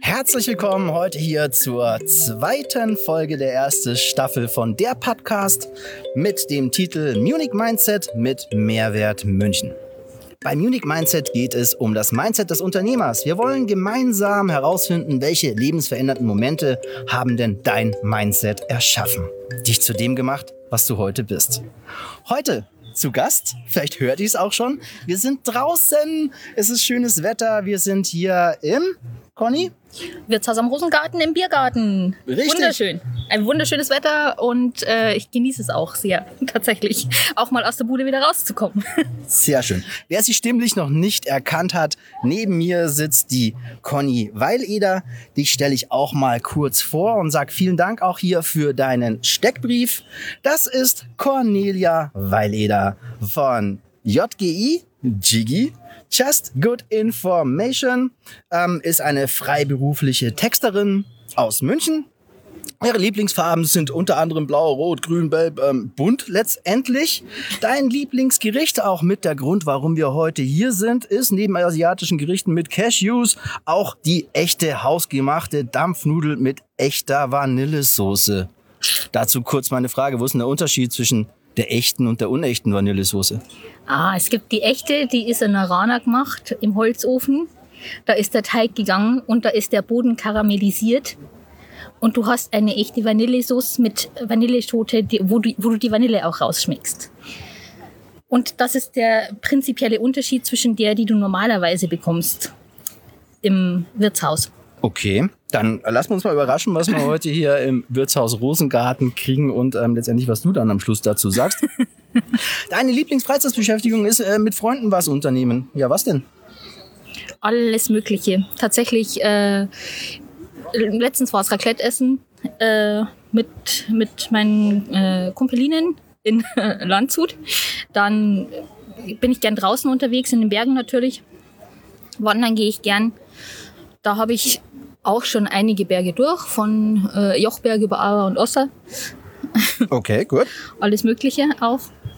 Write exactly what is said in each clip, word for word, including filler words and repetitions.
Herzlich willkommen heute hier zur zweiten Folge der ersten Staffel von der Podcast mit dem Titel Munich Mindset mit Mehrwert München. Bei Munich Mindset geht es um das Mindset des Unternehmers. Wir wollen gemeinsam herausfinden, welche lebensverändernden Momente haben denn dein Mindset erschaffen. Dich zu dem gemacht, was du heute bist. Heute zu Gast, vielleicht hört ihr es auch schon, wir sind draußen, es ist schönes Wetter, wir sind hier im, Conny? Wirtshaus am Rosengarten im Biergarten. Richtig. Wunderschön. Ein wunderschönes Wetter und äh, ich genieße es auch sehr, tatsächlich, auch mal aus der Bude wieder rauszukommen. Sehr schön. Wer sie stimmlich noch nicht erkannt hat, neben mir sitzt die Conny Weileder. Dich stelle ich auch mal kurz vor und sage vielen Dank auch hier für deinen Steckbrief. Das ist Cornelia Weileder von J G I, Jiggy. Just Good Information, ähm, ist eine freiberufliche Texterin aus München. Ihre Lieblingsfarben sind unter anderem blau, rot, grün, gelb, ähm, bunt letztendlich. Dein Lieblingsgericht, auch mit der Grund, warum wir heute hier sind, ist neben asiatischen Gerichten mit Cashews auch die echte hausgemachte Dampfnudel mit echter Vanillesoße. Dazu kurz meine Frage, wo ist denn der Unterschied zwischen der echten und der unechten Vanillesoße? Ah, es gibt die echte, die ist in Arana gemacht, im Holzofen. Da ist der Teig gegangen und da ist der Boden karamellisiert. Und du hast eine echte Vanillesoße mit Vanilleschote, die, wo, du, wo du die Vanille auch rausschmeckst. Und das ist der prinzipielle Unterschied zwischen der, die du normalerweise bekommst im Wirtshaus. Okay, dann lassen wir uns mal überraschen, was wir heute hier im Wirtshaus Rosengarten kriegen und ähm, letztendlich, was du dann am Schluss dazu sagst. Deine Lieblingsfreizeitbeschäftigung ist äh, mit Freunden was unternehmen. Ja, was denn? Alles Mögliche. Tatsächlich, äh, letztens war es Raclette essen äh, mit, mit meinen äh, Kumpelinnen in äh, Landshut. Dann bin ich gern draußen unterwegs, in den Bergen natürlich. Wandern gehe ich gern. Da habe ich auch schon einige Berge durch, von äh, Jochberg über Aar und Osser. Okay, gut. Alles Mögliche auch.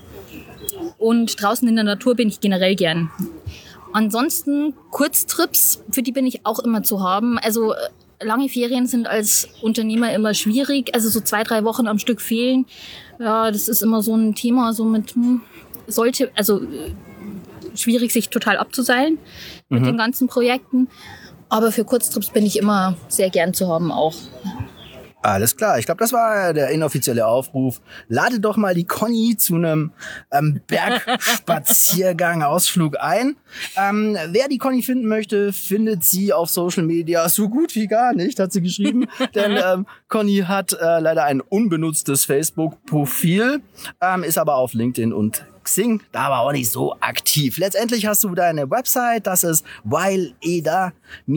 Und draußen in der Natur bin ich generell gern. Ansonsten Kurztrips, für die bin ich auch immer zu haben. Also lange Ferien sind als Unternehmer immer schwierig. Also so zwei, drei Wochen am Stück fehlen. Ja, das ist immer so ein Thema, so mit, hm, sollte, also schwierig, sich total abzuseilen mit Mhm. den ganzen Projekten. Aber für Kurztrips bin ich immer sehr gern zu haben auch. Alles klar, ich glaube, das war der inoffizielle Aufruf. Lade doch mal die Conny zu einem ähm, Bergspaziergang, Ausflug ein. Ähm, wer die Conny finden möchte, findet sie auf Social Media so gut wie gar nicht, hat sie geschrieben. Denn ähm, Conny hat äh, leider ein unbenutztes Facebook-Profil, ähm, ist aber auf LinkedIn und Xing, da war auch nicht so aktiv. Letztendlich hast du deine Website, das ist weileder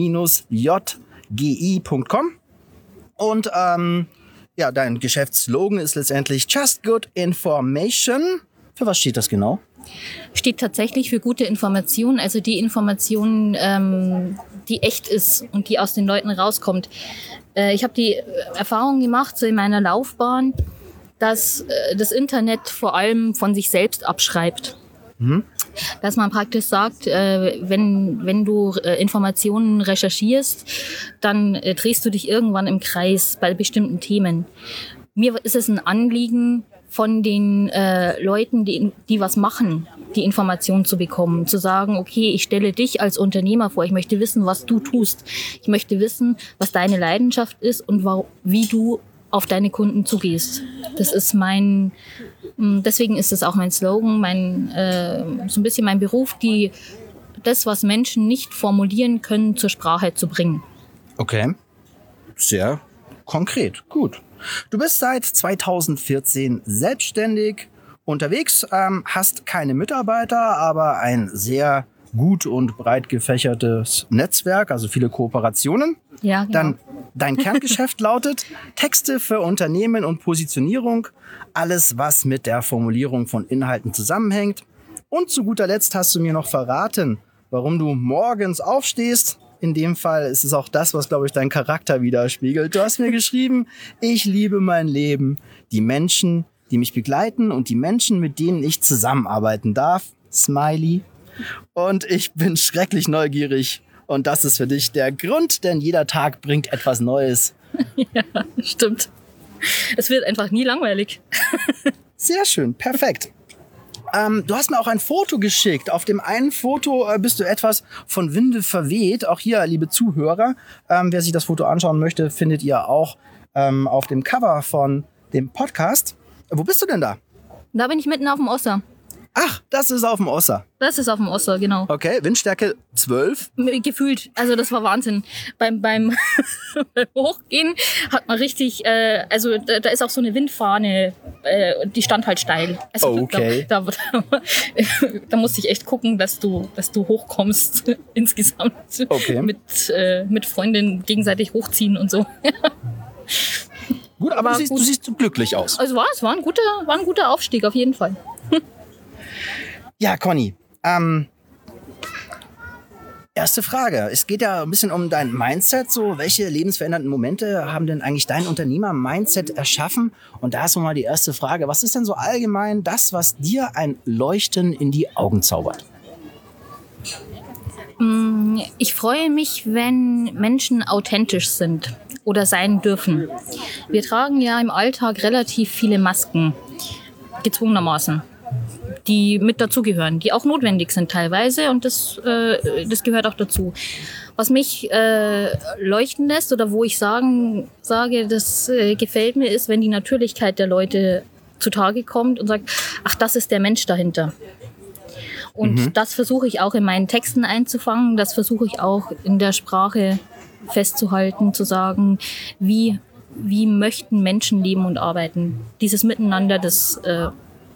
J G I Punkt com. Und ähm, ja, dein Geschäftsslogan ist letztendlich Just Good Information. Für was steht das genau? Steht tatsächlich für gute Information, also die Information, ähm, die echt ist und die aus den Leuten rauskommt. Äh, ich habe die Erfahrung gemacht, so in meiner Laufbahn, dass äh, das Internet vor allem von sich selbst abschreibt. Mhm. Dass man praktisch sagt, äh, wenn, wenn du äh, Informationen recherchierst, dann äh, drehst du dich irgendwann im Kreis bei bestimmten Themen. Mir ist es ein Anliegen, von den äh, Leuten, die, die was machen, die Informationen zu bekommen, zu sagen, okay, ich stelle dich als Unternehmer vor, ich möchte wissen, was du tust. Ich möchte wissen, was deine Leidenschaft ist und wa- wie du auf deine Kunden zugehst. Das ist mein, deswegen ist das auch mein Slogan, mein, äh, so ein bisschen mein Beruf, die, das, was Menschen nicht formulieren können, zur Sprache zu bringen. Okay, sehr konkret, gut. Du bist seit zweitausendvierzehn selbstständig unterwegs, ähm, hast keine Mitarbeiter, aber ein sehr gut und breit gefächertes Netzwerk, also viele Kooperationen. Ja, genau. Dann dein Kerngeschäft lautet Texte für Unternehmen und Positionierung, alles was mit der Formulierung von Inhalten zusammenhängt. Und zu guter Letzt hast du mir noch verraten, warum du morgens aufstehst. In dem Fall ist es auch das, was, glaube ich, dein Charakter widerspiegelt. Du hast mir geschrieben, ich liebe mein Leben, die Menschen, die mich begleiten und die Menschen, mit denen ich zusammenarbeiten darf. Smiley. Und ich bin schrecklich neugierig Und das ist für dich der Grund, denn jeder Tag bringt etwas Neues. Ja, stimmt. Es wird einfach nie langweilig. Sehr schön, perfekt. Ähm, du hast mir auch ein Foto geschickt. Auf dem einen Foto äh, bist du etwas von Winde verweht. Auch hier, liebe Zuhörer, ähm, wer sich das Foto anschauen möchte, findet ihr auch ähm, auf dem Cover von dem Podcast. Wo bist du denn da? Da bin ich mitten auf dem Osser. Ach, das ist auf dem Osser. Das ist auf dem Osser, genau. Okay, Windstärke zwölf. Gefühlt, also das war Wahnsinn. Beim, beim, beim Hochgehen hat man richtig, äh, also da, da ist auch so eine Windfahne, äh, die stand halt steil. Also okay. Da, da, da, da musste ich echt gucken, dass du, dass du hochkommst insgesamt. Okay. Mit, äh, mit Freundinnen gegenseitig hochziehen und so. Gut, aber, aber du, siehst, gut. du siehst glücklich aus. Also war es war ein guter, war ein guter Aufstieg auf jeden Fall. Ja, Conny, ähm, erste Frage. Es geht ja ein bisschen um dein Mindset. So, welche lebensverändernden Momente haben denn eigentlich dein Unternehmer-Mindset erschaffen? Und da ist so mal die erste Frage. Was ist denn so allgemein das, was dir ein Leuchten in die Augen zaubert? Ich freue mich, wenn Menschen authentisch sind oder sein dürfen. Wir tragen ja im Alltag relativ viele Masken, gezwungenermaßen, die mit dazugehören, die auch notwendig sind teilweise und das, äh, das gehört auch dazu. Was mich äh, leuchten lässt oder wo ich sagen, sage, das äh, gefällt mir, ist, wenn die Natürlichkeit der Leute zutage kommt und sagt, ach, das ist der Mensch dahinter. Und mhm. das versuche ich auch in meinen Texten einzufangen, das versuche ich auch in der Sprache festzuhalten, zu sagen, wie, wie möchten Menschen leben und arbeiten. Dieses Miteinander, das äh,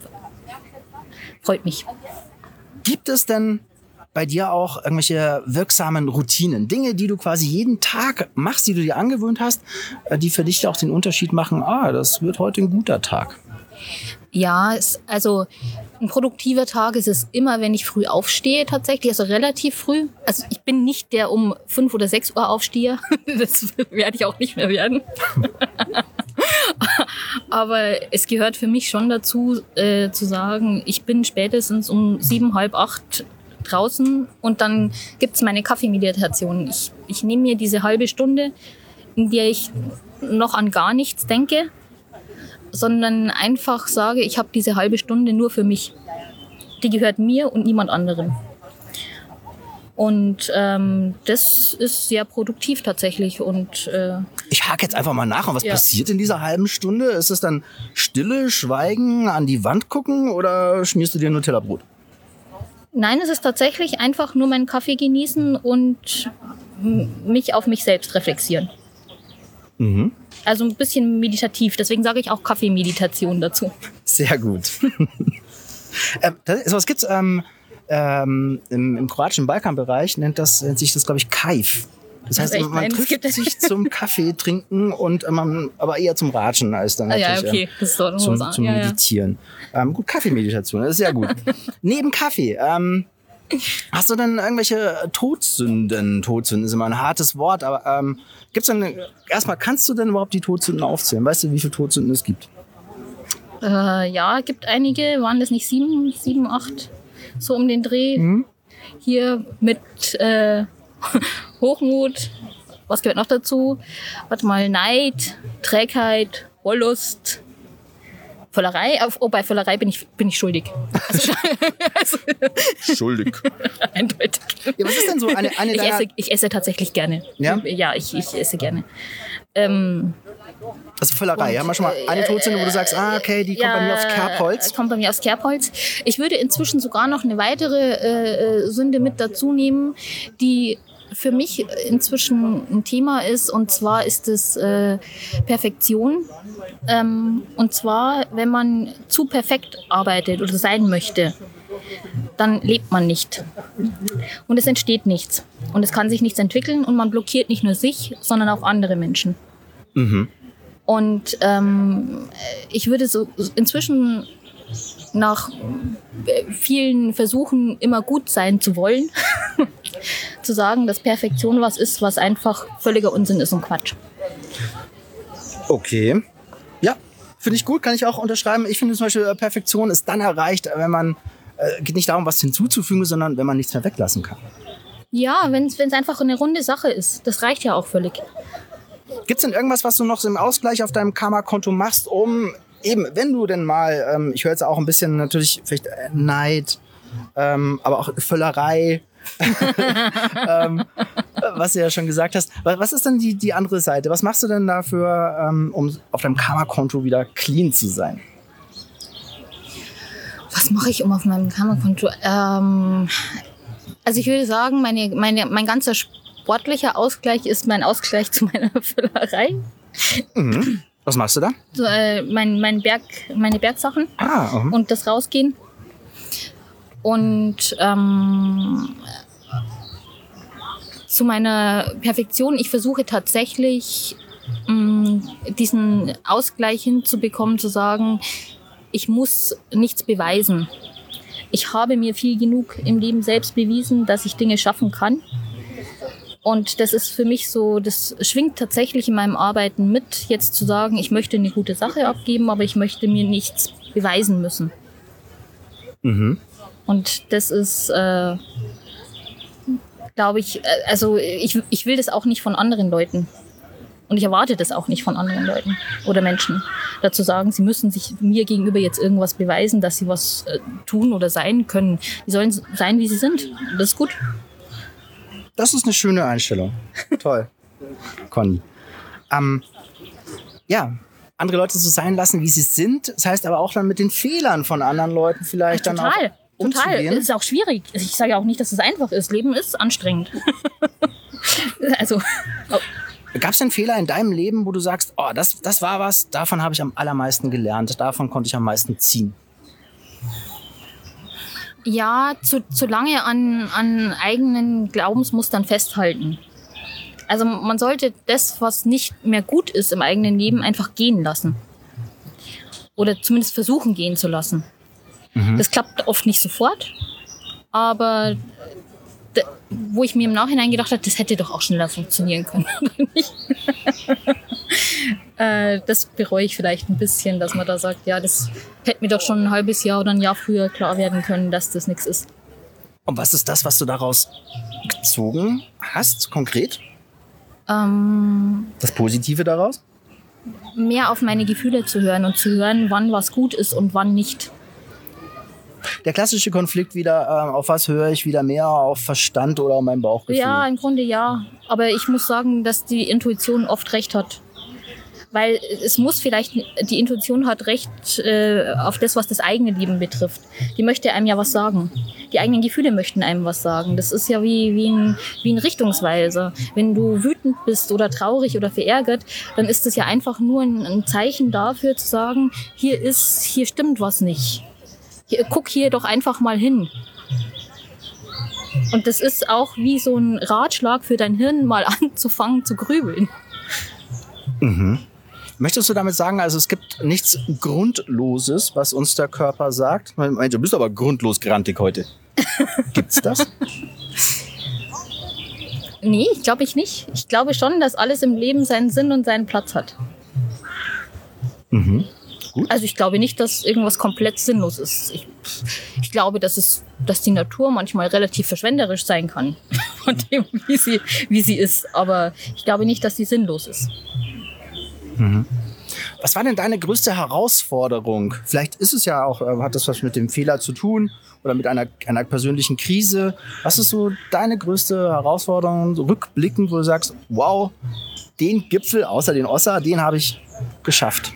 freut mich. Gibt es denn bei dir auch irgendwelche wirksamen Routinen? Dinge, die du quasi jeden Tag machst, die du dir angewöhnt hast, die für dich auch den Unterschied machen, ah, das wird heute ein guter Tag? Ja, es, also ein produktiver Tag ist es immer, wenn ich früh aufstehe tatsächlich, also relativ früh. Also ich bin nicht der um fünf oder sechs Uhr Aufsteher, das werde ich auch nicht mehr werden. Aber es gehört für mich schon dazu, äh, zu sagen, ich bin spätestens um sieben, halb acht draußen und dann gibt's meine Kaffeemeditation. Ich, ich nehme mir diese halbe Stunde, in der ich noch an gar nichts denke, sondern einfach sage, ich habe diese halbe Stunde nur für mich. Die gehört mir und niemand anderem. Und ähm, das ist sehr produktiv tatsächlich. Und äh, ich hake jetzt einfach mal nach. Und was ja. passiert in dieser halben Stunde? Ist es dann Stille, Schweigen, an die Wand gucken oder schmierst du dir Nutella-Brot? Nein, es ist tatsächlich einfach nur meinen Kaffee genießen und mich auf mich selbst reflektieren. Mhm. Also ein bisschen meditativ. Deswegen sage ich auch Kaffeemeditation dazu. Sehr gut. ähm, das, was gibt's ähm, ähm, im, im kroatischen Balkanbereich nennt das nennt sich das, glaube ich, Kajf. Das heißt, echt, man nein, trifft sich zum Kaffee trinken und man, aber eher zum Ratschen als dann ah, natürlich ja, okay. ähm, das ist doch zum, was zum ja, Meditieren. Ja. Ähm, gut, Kaffeemeditation, das ist sehr gut. Neben Kaffee, ähm, hast du denn irgendwelche Todsünden? Todsünden ist immer ein hartes Wort, aber ähm, gibt's denn, erstmal, kannst du denn überhaupt die Todsünden aufzählen? Weißt du, wie viele Todsünden es gibt? Äh, ja, gibt einige. Waren das nicht sieben, sieben, acht? So um den Dreh. Mhm. Hier mit äh, Hochmut. Was gehört noch dazu? Warte mal, Neid, Trägheit, Wollust, Völlerei. Oh, bei Völlerei bin ich, bin ich schuldig. Also, also, schuldig. Eindeutig. Ja, was ist denn so eine, eine ich, deiner... esse, ich esse tatsächlich gerne. Ja? Ja, ich, ich esse gerne. Ähm, also Völlerei, haben wir schon mal eine Todsünde, wo du sagst, ah, okay, die kommt ja, bei mir aufs Kerbholz? kommt bei mir aufs Kerbholz. Ich würde inzwischen sogar noch eine weitere äh, Sünde mit dazu nehmen, die für mich inzwischen ein Thema ist, und zwar ist es äh, Perfektion. Ähm, und zwar, wenn man zu perfekt arbeitet oder sein möchte, dann lebt man nicht. Und es entsteht nichts. Und es kann sich nichts entwickeln und man blockiert nicht nur sich, sondern auch andere Menschen. Mhm. Und ähm, ich würde so inzwischen nach vielen Versuchen, immer gut sein zu wollen, zu sagen, dass Perfektion was ist, was einfach völliger Unsinn ist und Quatsch. Okay. Ja, finde ich gut, kann ich auch unterschreiben. Ich finde zum Beispiel, Perfektion ist dann erreicht, wenn man, äh, geht nicht darum, was hinzuzufügen, sondern wenn man nichts mehr weglassen kann. Ja, wenn es einfach eine runde Sache ist. Das reicht ja auch völlig. Gibt es denn irgendwas, was du noch im Ausgleich auf deinem Karma-Konto machst, um eben, wenn du denn mal, ähm, ich höre jetzt auch ein bisschen natürlich vielleicht äh, Neid, ähm, aber auch Völlerei, ähm, was du ja schon gesagt hast. Was ist denn die, die andere Seite? Was machst du denn dafür, ähm, um auf deinem Karma-Konto wieder clean zu sein? Was mache ich um auf meinem Karma-Konto? Ähm, also ich würde sagen, meine, meine, mein ganzer sportlicher Ausgleich ist mein Ausgleich zu meiner Füllerei. Mhm. Was machst du da? So, äh, mein, mein Berg, meine Bergsachen ah, uh-huh. und das Rausgehen. Und ähm, zu meiner Perfektion, ich versuche tatsächlich mh, diesen Ausgleich hinzubekommen, zu sagen, ich muss nichts beweisen. Ich habe mir viel genug im Leben selbst bewiesen, dass ich Dinge schaffen kann. Und das ist für mich so, das schwingt tatsächlich in meinem Arbeiten mit, jetzt zu sagen, ich möchte eine gute Sache abgeben, aber ich möchte mir nichts beweisen müssen. Mhm. Und das ist, äh, glaube ich, also ich, ich will das auch nicht von anderen Leuten. Und ich erwarte das auch nicht von anderen Leuten oder Menschen. Dazu sagen, sie müssen sich mir gegenüber jetzt irgendwas beweisen, dass sie was äh, tun oder sein können. Die sollen sein, wie sie sind. Das ist gut. Das ist eine schöne Einstellung. Toll. Conny. Ähm, ja, andere Leute so sein lassen, wie sie sind. Das heißt aber auch dann mit den Fehlern von anderen Leuten vielleicht ja, total, dann auch umzugehen. Total, ist auch schwierig. Ich sage ja auch nicht, dass es einfach ist. Leben ist anstrengend. also... Oh. Gab es denn Fehler in deinem Leben, wo du sagst, oh, das, das war was, davon habe ich am allermeisten gelernt, davon konnte ich am meisten ziehen? Ja, zu, zu lange an, an eigenen Glaubensmustern festhalten. Also man sollte das, was nicht mehr gut ist im eigenen Leben, einfach gehen lassen. Oder zumindest versuchen gehen zu lassen. Mhm. Das klappt oft nicht sofort, aber d- wo ich mir im Nachhinein gedacht habe, das hätte doch auch schneller funktionieren können. äh, das bereue ich vielleicht ein bisschen, dass man da sagt, ja, das hätte mir doch schon ein halbes Jahr oder ein Jahr früher klar werden können, dass das nichts ist. Und was ist das, was du daraus gezogen hast, konkret? Ähm, das Positive daraus? Mehr auf meine Gefühle zu hören und zu hören, wann was gut ist und wann nicht. Der klassische Konflikt wieder, äh, auf was höre ich wieder mehr, auf Verstand oder auf mein Bauchgefühl? Ja, im Grunde ja. Aber ich muss sagen, dass die Intuition oft recht hat. Weil es muss vielleicht, die Intuition hat recht äh, auf das, was das eigene Leben betrifft. Die möchte einem ja was sagen. Die eigenen Gefühle möchten einem was sagen. Das ist ja wie, wie, ein, wie ein Richtungsweiser. Wenn du wütend bist oder traurig oder verärgert, dann ist das ja einfach nur ein, ein Zeichen dafür zu sagen, hier ist, hier stimmt was nicht. Hier, guck hier doch einfach mal hin. Und das ist auch wie so ein Ratschlag für dein Hirn, mal anzufangen zu grübeln. Mhm. Möchtest du damit sagen, also es gibt nichts Grundloses, was uns der Körper sagt? Du bist aber grundlos grantig heute. Gibt's das? Nee, glaube ich nicht. Ich glaube schon, dass alles im Leben seinen Sinn und seinen Platz hat. Mhm. Gut. Also ich glaube nicht, dass irgendwas komplett sinnlos ist. Ich, ich glaube, dass, es, dass die Natur manchmal relativ verschwenderisch sein kann, von dem, wie sie, wie sie ist. Aber ich glaube nicht, dass sie sinnlos ist. Mhm. Was war denn deine größte Herausforderung? Vielleicht ist es ja auch, hat das was mit dem Fehler zu tun oder mit einer, einer persönlichen Krise. Was ist so deine größte Herausforderung, so rückblickend, wo du sagst, wow, den Gipfel außer den Ossa, den habe ich geschafft?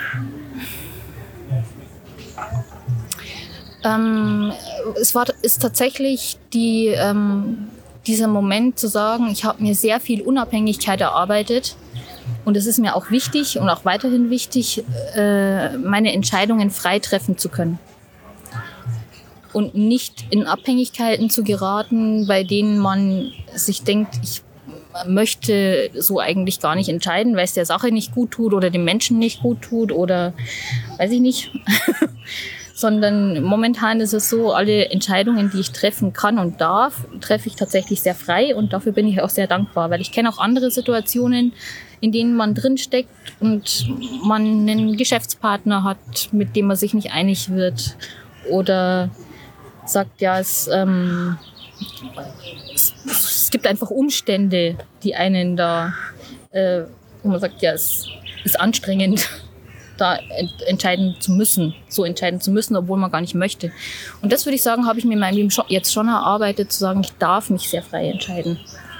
Ähm, es war, ist tatsächlich die, ähm, dieser Moment zu sagen, ich habe mir sehr viel Unabhängigkeit erarbeitet und es ist mir auch wichtig und auch weiterhin wichtig, äh, meine Entscheidungen frei treffen zu können und nicht in Abhängigkeiten zu geraten, bei denen man sich denkt, ich möchte so eigentlich gar nicht entscheiden, weil es der Sache nicht gut tut oder dem Menschen nicht gut tut oder weiß ich nicht. Sondern momentan ist es so, alle Entscheidungen, die ich treffen kann und darf, treffe ich tatsächlich sehr frei und dafür bin ich auch sehr dankbar, weil ich kenne auch andere Situationen, in denen man drinsteckt und man einen Geschäftspartner hat, mit dem man sich nicht einig wird oder sagt, ja, es, ähm, es, es gibt einfach Umstände, die einen da, äh, wo man sagt, ja, es ist anstrengend, da ent- entscheiden zu müssen, so entscheiden zu müssen, obwohl man gar nicht möchte. Und das würde ich sagen, habe ich mir in meinem Leben schon, jetzt schon erarbeitet, zu sagen, ich darf mich sehr frei entscheiden.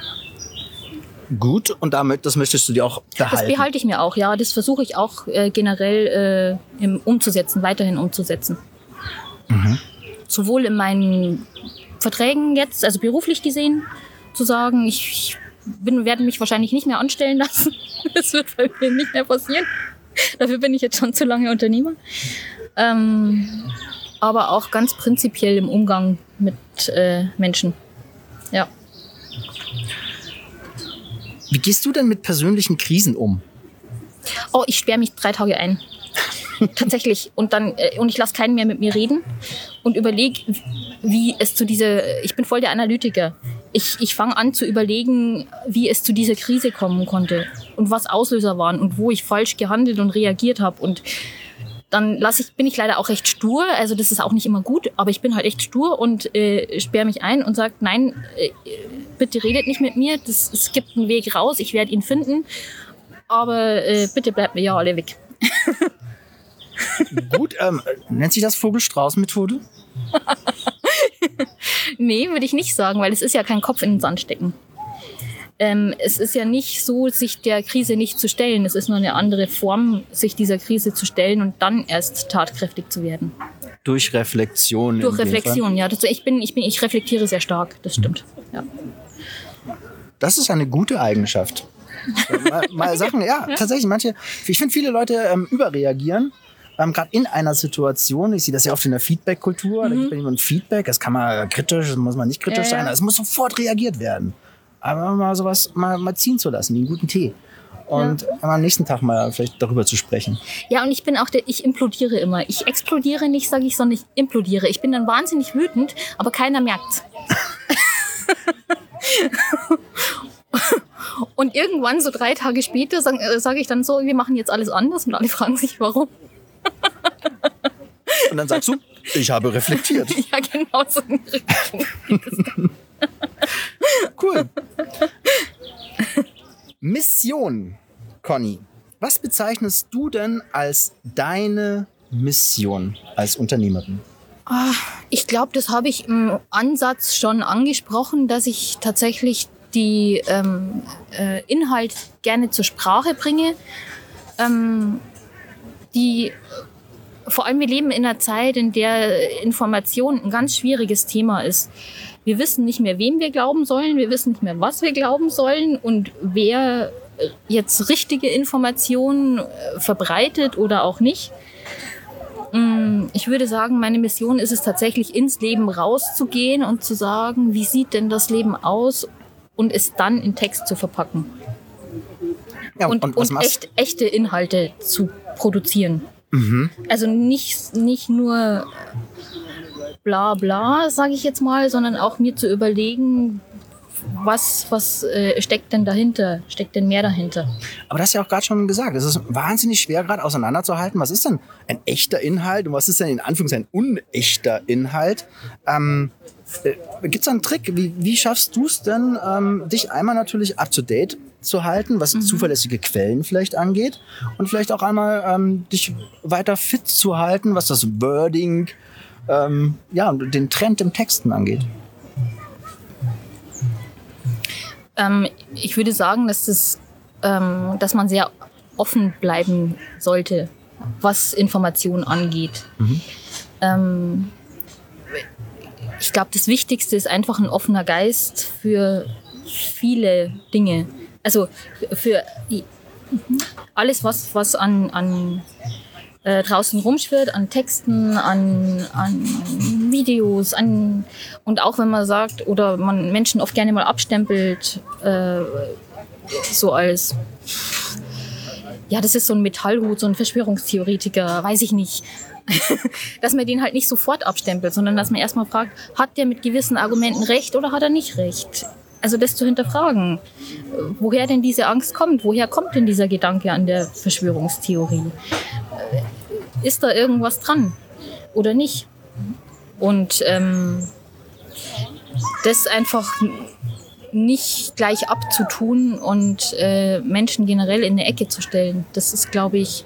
Gut, und damit, das möchtest du dir auch behalten? Das behalte ich mir auch, ja. Das versuche ich auch äh, generell äh, im, umzusetzen, weiterhin umzusetzen. Mhm. Sowohl in meinen Verträgen jetzt, also beruflich gesehen, zu sagen, ich, ich bin, werde mich wahrscheinlich nicht mehr anstellen lassen. Das wird bei mir nicht mehr passieren. Dafür bin ich jetzt schon zu lange Unternehmer. Ähm, aber auch ganz prinzipiell im Umgang mit äh, Menschen. Ja. Wie gehst du denn mit persönlichen Krisen um? Oh, ich sperre mich drei Tage ein. Tatsächlich. Und dann äh, und ich lasse keinen mehr mit mir reden und überlege, wie es zu dieser, ich bin voll der Analytiker. Ich, ich fange an zu überlegen, wie es zu dieser Krise kommen konnte und was Auslöser waren und wo ich falsch gehandelt und reagiert habe. Und dann lasse ich, bin ich leider auch recht stur, also das ist auch nicht immer gut, aber ich bin halt echt stur und äh, sperre mich ein und sage, nein, äh, bitte redet nicht mit mir, das, es gibt einen Weg raus, ich werde ihn finden, aber äh, bitte bleibt mir ja alle weg. Gut, ähm, nennt sich das Vogel-Strauß-Methode? Nee, würde ich nicht sagen, weil es ist ja kein Kopf in den Sand stecken. Ähm, es ist ja nicht so, sich der Krise nicht zu stellen. Es ist nur eine andere Form, sich dieser Krise zu stellen und dann erst tatkräftig zu werden. Durch Reflexion. Durch Reflexion, ja. Das, ich, bin, ich, bin, ich reflektiere sehr stark, das stimmt. Ja. Das ist eine gute Eigenschaft. mal, mal Sachen, ja, tatsächlich, manche, ich finde, viele Leute ähm, überreagieren. Ähm, gerade in einer Situation, ich sehe das ja oft in der Feedback-Kultur, mhm. da gibt man jemandem Feedback, das kann man kritisch, das muss man nicht kritisch ja, sein, ja. es muss sofort reagiert werden. Aber mal sowas mal, mal ziehen zu lassen, wie einen guten Tee. Und ja. am nächsten Tag mal vielleicht darüber zu sprechen. Ja, und ich bin auch der, ich implodiere immer. Ich explodiere nicht, sage ich, sondern ich implodiere. Ich bin dann wahnsinnig wütend, aber keiner merkt's. Und irgendwann, so drei Tage später, sage sag ich dann so, wir machen jetzt alles anders und alle fragen sich, warum. Und dann sagst du, ich habe reflektiert. Ja, genau so. Cool. Mission, Conny. Was bezeichnest du denn als deine Mission als Unternehmerin? Ich glaube, das habe ich im Ansatz schon angesprochen, dass ich tatsächlich die ähm, äh, Inhalt gerne zur Sprache bringe. Ähm, die, vor allem wir leben in einer Zeit, in der Information ein ganz schwieriges Thema ist. Wir wissen nicht mehr, wem wir glauben sollen, wir wissen nicht mehr, was wir glauben sollen und wer jetzt richtige Informationen verbreitet oder auch nicht. Ich würde sagen, meine Mission ist es tatsächlich, ins Leben rauszugehen und zu sagen, wie sieht denn das Leben aus und es dann in Text zu verpacken. Ja, und und, was und echt, echte Inhalte zu produzieren. Mhm. Also nicht, nicht nur bla bla, sage ich jetzt mal, sondern auch mir zu überlegen, was, was äh, steckt denn dahinter, steckt denn mehr dahinter. Aber das hast du ja auch gerade schon gesagt, es ist wahnsinnig schwer gerade auseinanderzuhalten, was ist denn ein echter Inhalt und was ist denn in Anführungszeichen ein unechter Inhalt. Ähm, äh, Gibt es da einen Trick, wie, wie schaffst du es denn, ähm, dich einmal natürlich up-to-date zu halten, was mhm. zuverlässige Quellen vielleicht angeht und vielleicht auch einmal ähm, dich weiter fit zu halten, was das Wording, ähm, ja, und den Trend im Texten angeht? Ähm, ich würde sagen, dass, das, ähm, dass man sehr offen bleiben sollte, was Informationen angeht. Mhm. Ähm, ich glaube, das Wichtigste ist einfach ein offener Geist für viele Dinge. Also für alles, was, was an, an äh, draußen rumschwirrt, an Texten, an, an Videos, an, und auch wenn man sagt, oder man Menschen oft gerne mal abstempelt, äh, so als, ja, das ist so ein Metallhut, so ein Verschwörungstheoretiker, weiß ich nicht. Dass man den halt nicht sofort abstempelt, sondern dass man erstmal fragt, hat der mit gewissen Argumenten recht oder hat er nicht recht? Also das zu hinterfragen, woher denn diese Angst kommt, woher kommt denn dieser Gedanke an der Verschwörungstheorie? Ist da irgendwas dran oder nicht? Und ähm, das einfach nicht gleich abzutun und äh, Menschen generell in eine Ecke zu stellen. Das ist, glaube ich,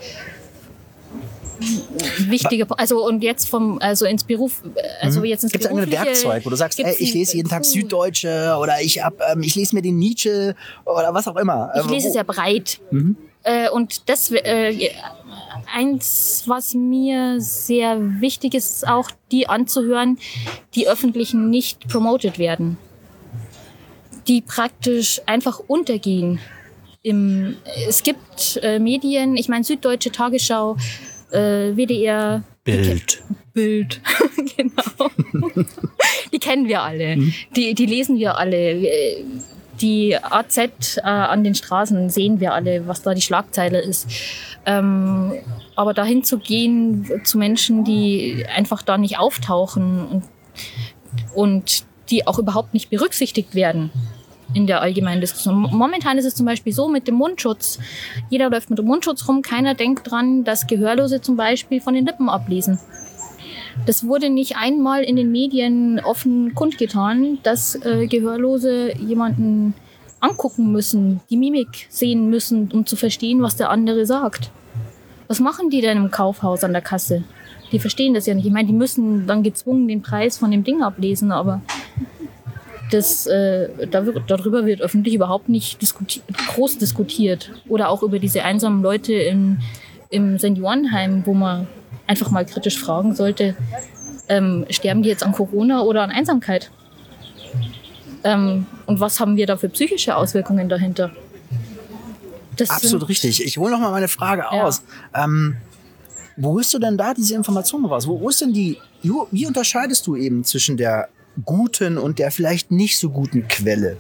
wichtiger. Also und jetzt vom, also ins Beruf, also jetzt ins Gibt es ein Werkzeug, wo du sagst, ey, ich lese jeden Tag Süddeutsche oder ich hab, ähm, ich lese mir den Nietzsche oder was auch immer. Ich lese sehr breit. Mhm. Äh, und das äh, eins, was mir sehr wichtig ist, ist auch die anzuhören, die öffentlichen nicht promoted werden. Die praktisch einfach untergehen. Im, es gibt äh, Medien, ich meine Süddeutsche, Tagesschau, äh, W D R. Bild. Bild, genau. Die kennen wir alle, mhm. die, die lesen wir alle. Die A Z äh, an den Straßen sehen wir alle, was da die Schlagzeile ist. Ähm, aber dahin zu gehen zu Menschen, die einfach da nicht auftauchen und, und die auch überhaupt nicht berücksichtigt werden in der allgemeinen Diskussion. Momentan ist es zum Beispiel so mit dem Mundschutz. Jeder läuft mit dem Mundschutz rum. Keiner denkt dran, dass Gehörlose zum Beispiel von den Lippen ablesen. Das wurde nicht einmal in den Medien offen kundgetan, dass äh, Gehörlose jemanden angucken müssen, die Mimik sehen müssen, um zu verstehen, was der andere sagt. Was machen die denn im Kaufhaus an der Kasse? Die verstehen das ja nicht. Ich meine, die müssen dann gezwungen den Preis von dem Ding ablesen, aber das, äh, da wird, darüber wird öffentlich überhaupt nicht diskuti- groß diskutiert. Oder auch über diese einsamen Leute in, im Seniorenheim, wo man einfach mal kritisch fragen sollte, ähm, sterben die jetzt an Corona oder an Einsamkeit? Ähm, und was haben wir da für psychische Auswirkungen dahinter? Das Absolut sind, richtig. Ich hole noch mal meine Frage ja. aus. Ähm, wo holst du denn da diese Informationen raus? Wo, wo ist denn die, wie unterscheidest du eben zwischen der guten und der vielleicht nicht so guten Quelle?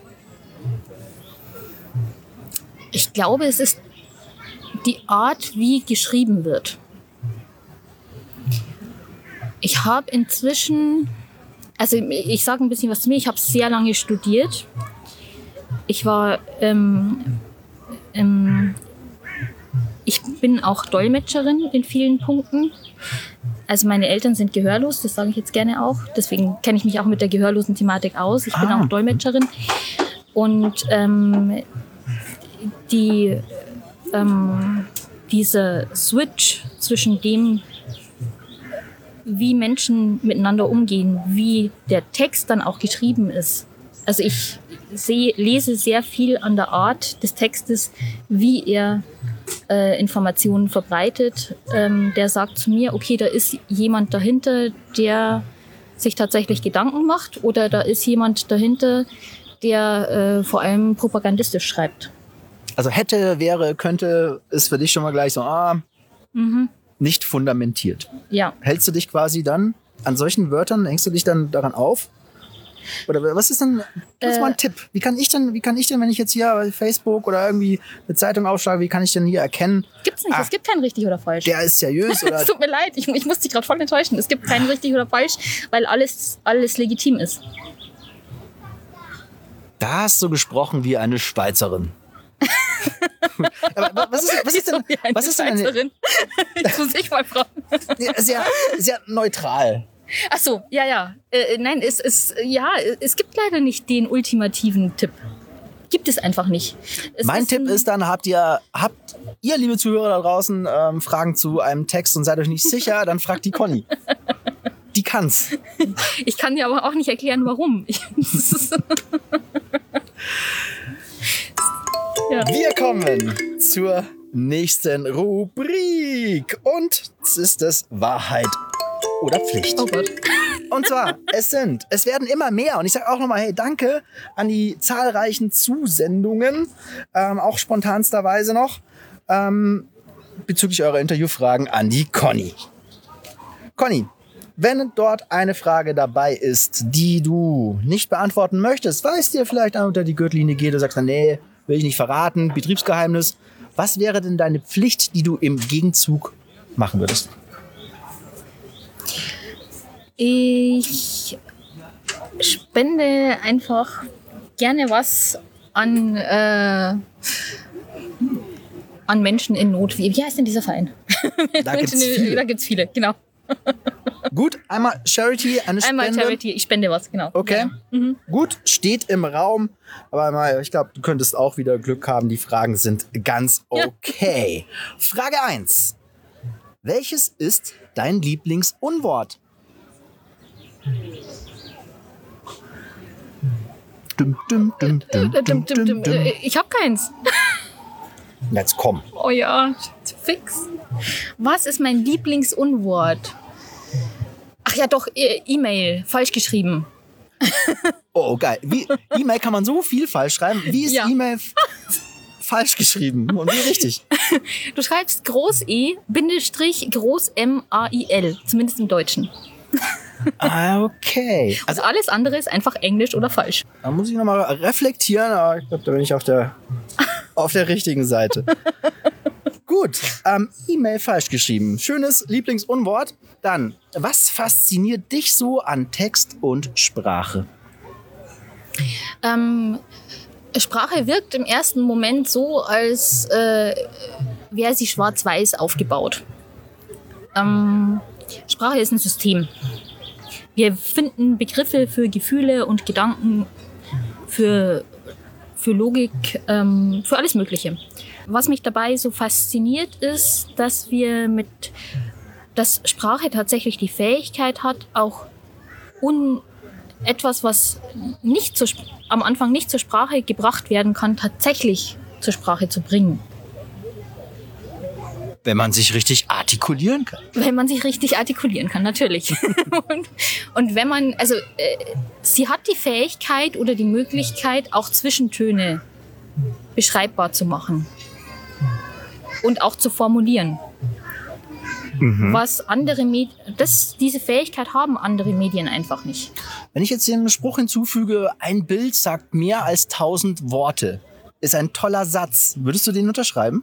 Ich glaube, es ist die Art, wie geschrieben wird. Ich habe inzwischen, also ich sage ein bisschen was zu mir, ich habe sehr lange studiert. Ich war, ähm, ähm, ich bin auch Dolmetscherin in vielen Punkten. Also meine Eltern sind gehörlos, das sage ich jetzt gerne auch. Deswegen kenne ich mich auch mit der gehörlosen Thematik aus. Ich bin ah. auch Dolmetscherin. Und ähm, die, ähm, dieser Switch zwischen dem, wie Menschen miteinander umgehen, wie der Text dann auch geschrieben ist. Also ich sehe, lese sehr viel an der Art des Textes, wie er äh, Informationen verbreitet. Ähm, der sagt zu mir, okay, da ist jemand dahinter, der sich tatsächlich Gedanken macht, oder da ist jemand dahinter, der äh, vor allem propagandistisch schreibt. Also hätte, wäre, könnte, ist für dich schon mal gleich so, ah, mhm. nicht fundamentiert. Ja. Hältst du dich quasi dann an solchen Wörtern, hängst du dich dann daran auf? Oder was ist denn, gib uns äh, mal einen Tipp. Wie kann ich denn, wie kann ich denn, wenn ich jetzt hier bei Facebook oder irgendwie eine Zeitung aufschlage, wie kann ich denn hier erkennen? Gibt's nicht, ah, es gibt kein richtig oder falsch. Der ist seriös oder? Es tut mir leid, ich, ich muss dich gerade voll enttäuschen. Es gibt kein richtig oder falsch, weil alles, alles legitim ist. Da hast du gesprochen wie eine Schweizerin. Aber was ist, was ist denn, was ist denn eine, ich muss ich mal fragen. Sehr, sehr neutral. Ach so, ja, ja. Äh, nein, es, es, ja, es gibt leider nicht den ultimativen Tipp. Gibt es einfach nicht. Es mein ist Tipp ist dann, habt ihr, habt ihr, liebe Zuhörer da draußen, ähm, Fragen zu einem Text und seid euch nicht sicher, dann fragt die Conny. Die kann's. Ich kann dir aber auch nicht erklären, warum. Ja. Wir kommen zur nächsten Rubrik. Und es ist es Wahrheit oder Pflicht. Oh Gott. Und zwar, es sind, es werden immer mehr. Und ich sage auch nochmal, hey, danke an die zahlreichen Zusendungen, ähm, auch spontansterweise noch, ähm, bezüglich eurer Interviewfragen an die Conny. Conny, wenn dort eine Frage dabei ist, die du nicht beantworten möchtest, weil es dir vielleicht unter die Gürtellinie geht, du sagst dann, nee, will ich nicht verraten, Betriebsgeheimnis. Was wäre denn deine Pflicht, die du im Gegenzug machen würdest? Ich spende einfach gerne was an, äh, an Menschen in Not. Wie, wie heißt denn dieser Verein? Da gibt es viele. Da gibt's viele, genau. Gut, einmal Charity, eine Spende. Einmal Charity, ich spende was, genau. Okay, Ja. Mhm. gut, steht im Raum. Aber mal, ich glaube, du könntest auch wieder Glück haben. Die Fragen sind ganz okay. Ja. Frage eins. Welches ist dein Lieblingsunwort? Dum, dum, dum, dum, dum, dum, dum, dum. Ich habe keins. Jetzt komm. Oh ja, fix. Was ist mein Lieblingsunwort? Ach ja, doch, E- E-Mail, falsch geschrieben. Oh, geil. Wie, E-Mail kann man so viel falsch schreiben. Wie ist Ja. E-Mail f- falsch geschrieben? Und wie richtig? Du schreibst Groß E, Bindestrich, Groß M A I L, zumindest im Deutschen. Ah, okay. Also alles andere ist einfach Englisch oder falsch. Da muss ich nochmal reflektieren, aber ich glaube, da bin ich auf der, auf der richtigen Seite. Gut, ähm, E-Mail falsch geschrieben. Schönes Lieblingsunwort. Dann, was fasziniert dich so an Text und Sprache? Ähm, Sprache wirkt im ersten Moment so, als äh, wäre sie schwarz-weiß aufgebaut. Ähm, Sprache ist ein System. Wir finden Begriffe für Gefühle und Gedanken, für, für Logik, ähm, für alles Mögliche. Was mich dabei so fasziniert ist, dass wir mit, dass Sprache tatsächlich die Fähigkeit hat, auch un, etwas, was nicht zur, am Anfang nicht zur Sprache gebracht werden kann, tatsächlich zur Sprache zu bringen. Wenn man sich richtig artikulieren kann. Wenn man sich richtig artikulieren kann, natürlich. und, und wenn man, also äh, sie hat die Fähigkeit oder die Möglichkeit, auch Zwischentöne beschreibbar zu machen. Und auch zu formulieren. Mhm. Was andere Medien, das, diese Fähigkeit haben andere Medien einfach nicht. Wenn ich jetzt den Spruch hinzufüge, ein Bild sagt mehr als tausend Worte, ist ein toller Satz. Würdest du den unterschreiben?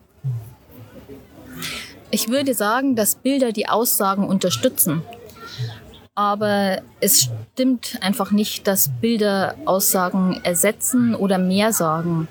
Ich würde sagen, dass Bilder die Aussagen unterstützen. Aber es stimmt einfach nicht, dass Bilder Aussagen ersetzen oder mehr sagen.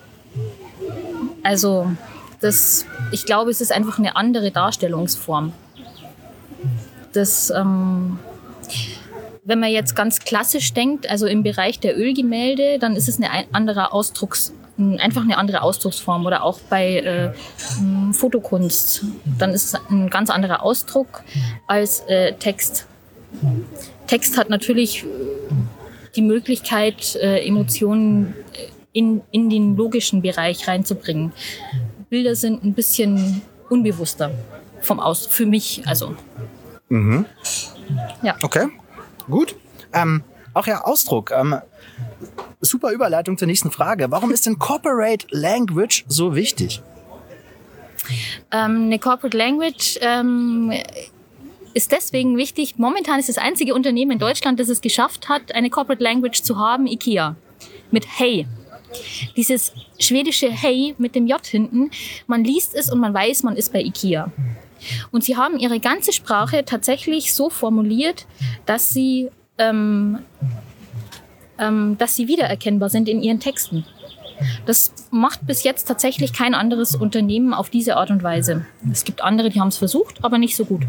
Also, das, ich glaube, es ist einfach eine andere Darstellungsform. Das, ähm, wenn man jetzt ganz klassisch denkt, also im Bereich der Ölgemälde, dann ist es eine andere Ausdrucks, einfach eine andere Ausdrucksform. Oder auch bei äh, Fotokunst, dann ist es ein ganz anderer Ausdruck als äh, Text. Text hat natürlich die Möglichkeit, äh, Emotionen in, in den logischen Bereich reinzubringen. Bilder sind ein bisschen unbewusster vom Aus, für mich also. Mhm. Ja. Okay, gut. Ähm, auch ja, Ausdruck. Ähm, super Überleitung zur nächsten Frage. Warum ist denn Corporate Language so wichtig? Ähm, eine Corporate Language ähm, ist deswegen wichtig. Momentan ist das einzige Unternehmen in Deutschland, das es geschafft hat, eine Corporate Language zu haben, IKEA. Mit Hey. Dieses schwedische Hey mit dem J hinten, man liest es und man weiß, man ist bei IKEA. Und sie haben ihre ganze Sprache tatsächlich so formuliert, dass sie, ähm, ähm, dass sie wiedererkennbar sind in ihren Texten. Das macht bis jetzt tatsächlich kein anderes Unternehmen auf diese Art und Weise. Es gibt andere, die haben es versucht, aber nicht so gut.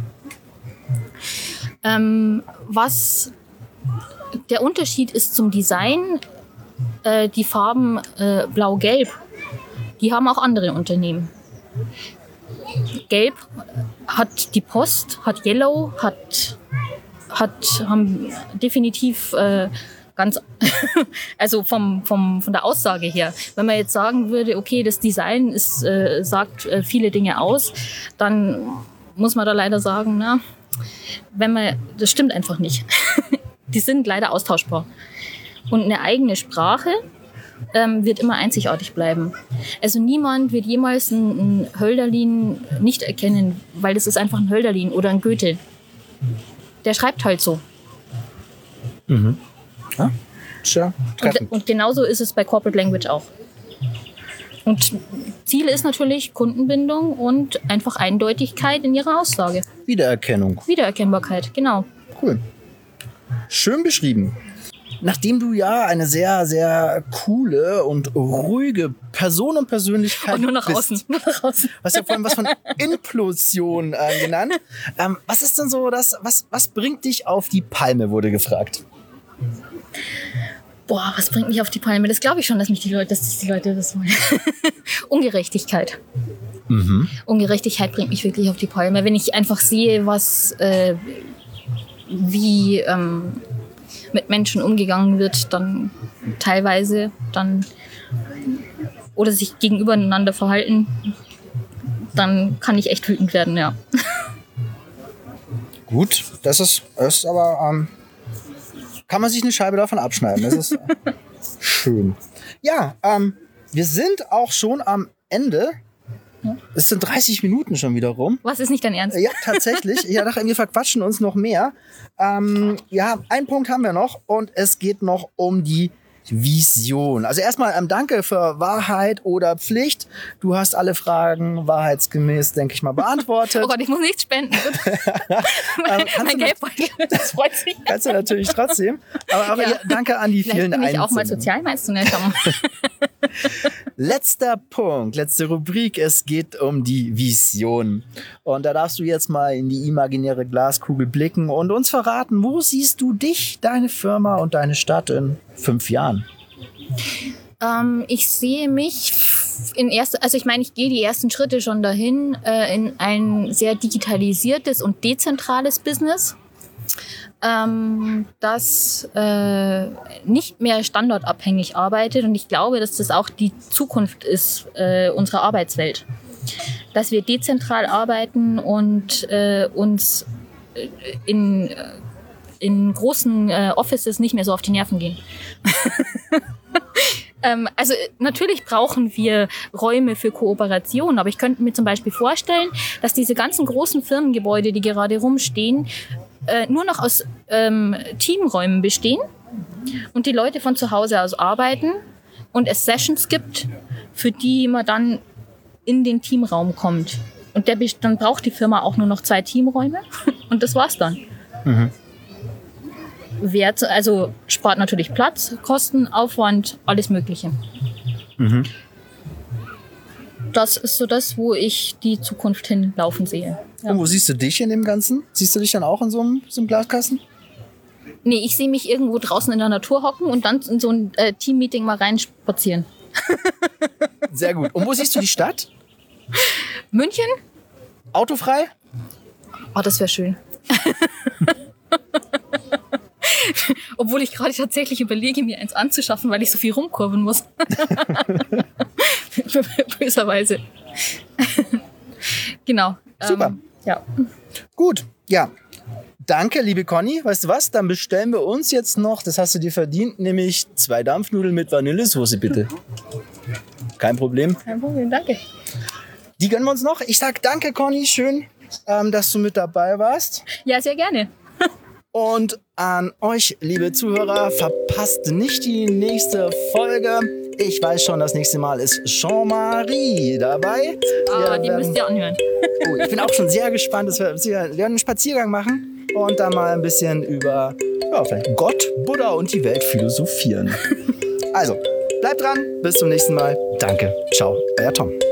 Ähm, was der Unterschied ist zum Design, äh, die Farben äh, Blau-Gelb, die haben auch andere Unternehmen. Gelb hat die Post, hat Yellow, hat, hat haben definitiv äh, ganz, also vom, vom, von der Aussage her. Wenn man jetzt sagen würde, okay, das Design ist, äh, sagt äh, viele Dinge aus, dann muss man da leider sagen, na, wenn man, das stimmt einfach nicht. Die sind leider austauschbar. Und eine eigene Sprache ähm, wird immer einzigartig bleiben. Also niemand wird jemals einen Hölderlin nicht erkennen, weil das ist einfach ein Hölderlin oder ein Goethe. Der schreibt halt so. Mhm. Ja, tja, und, und genauso ist es bei Corporate Language auch. Und Ziel ist natürlich Kundenbindung und einfach Eindeutigkeit in ihrer Aussage. Wiedererkennung. Wiedererkennbarkeit, genau. Cool. Schön beschrieben. nachdem du ja eine sehr, sehr coole und ruhige Person und Persönlichkeit Und nur nach bist, außen. Nur nach außen. Du hast ja vorhin was von Implosion äh, genannt. Ähm, was ist denn so das, was, was bringt dich auf die Palme, wurde gefragt. Boah, was bringt mich auf die Palme? Das glaube ich schon, dass mich die Leute, dass die Leute das wollen. Ungerechtigkeit. Mhm. Ungerechtigkeit bringt mich wirklich auf die Palme. Wenn ich einfach sehe, was, äh, wie ähm, mit Menschen umgegangen wird, dann teilweise, dann oder sich gegenübereinander verhalten, dann kann ich echt wütend werden, ja. Gut, das ist, das ist aber, ähm, kann man sich eine Scheibe davon abschneiden. Das ist schön. Ja, ähm, wir sind auch schon am Ende. Es sind dreißig Minuten schon wieder rum. Was, ist nicht dein Ernst? Ja, tatsächlich. Ich dachte, wir verquatschen uns noch mehr. Ähm, ja, einen Punkt haben wir noch und es geht noch um die Vision. Also erstmal ähm, danke für Wahrheit oder Pflicht. Du hast alle Fragen wahrheitsgemäß, denke ich mal, beantwortet. Oh Gott, ich muss nichts spenden. mein mein Geldbeutel, das freut sich. Kannst du natürlich trotzdem. Aber, aber ja. Ja, danke an die Vielleicht vielen bin ich auch mal Einsendungen. sozial, meinst du nicht? Letzter Punkt, letzte Rubrik. Es geht um die Vision. Und da darfst du jetzt mal in die imaginäre Glaskugel blicken und uns verraten, wo siehst du dich, deine Firma und deine Stadt in fünf Jahren? Ähm, ich sehe mich in erster, also ich meine, ich gehe die ersten Schritte schon dahin äh, in ein sehr digitalisiertes und dezentrales Business, ähm, das äh, nicht mehr standortabhängig arbeitet. Und ich glaube, dass das auch die Zukunft ist äh, unserer Arbeitswelt. Dass wir dezentral arbeiten und äh, uns in, in großen äh, Offices nicht mehr so auf die Nerven gehen. ähm, also natürlich brauchen wir Räume für Kooperation, aber ich könnte mir zum Beispiel vorstellen, dass diese ganzen großen Firmengebäude, die gerade rumstehen, äh, nur noch aus ähm, Teamräumen bestehen und die Leute von zu Hause aus arbeiten und es Sessions gibt, für die man dann in den Teamraum kommt. Und der, dann braucht die Firma auch nur noch zwei Teamräume und das war's dann. Mhm. Wert, also spart natürlich Platz, Kosten, Aufwand, alles Mögliche. Mhm. Das ist so das, wo ich die Zukunft hinlaufen sehe. Ja. Und wo siehst du dich in dem Ganzen? Siehst du dich dann auch in so einem, so einem Glaskasten? Nee, ich sehe mich irgendwo draußen in der Natur hocken und dann in so ein äh, Teammeeting mal reinspazieren. Sehr gut. Und wo siehst du die Stadt? München? Autofrei? Oh, das wäre schön. Obwohl ich gerade tatsächlich überlege, mir eins anzuschaffen, weil ich so viel rumkurven muss. Böserweise. Genau. Super. Ähm, ja. Gut, ja. Danke, liebe Conny. Weißt du was? Dann bestellen wir uns jetzt noch, das hast du dir verdient, nämlich zwei Dampfnudeln mit Vanillesoße, bitte. Kein Problem. Kein Problem, danke. Die gönnen wir uns noch. Ich sag danke, Conny. Schön, ähm, dass du mit dabei warst. Ja, sehr gerne. Und an euch, liebe Zuhörer, verpasst nicht die nächste Folge. Ich weiß schon, das nächste Mal ist Jean-Marie dabei. Ah, die müsst ihr anhören. Oh, ich bin auch schon sehr gespannt. Wir werden einen Spaziergang machen und dann mal ein bisschen über ja, vielleicht Gott, Buddha und die Welt philosophieren. Also, bleibt dran. Bis zum nächsten Mal. Danke. Ciao. Euer Tom.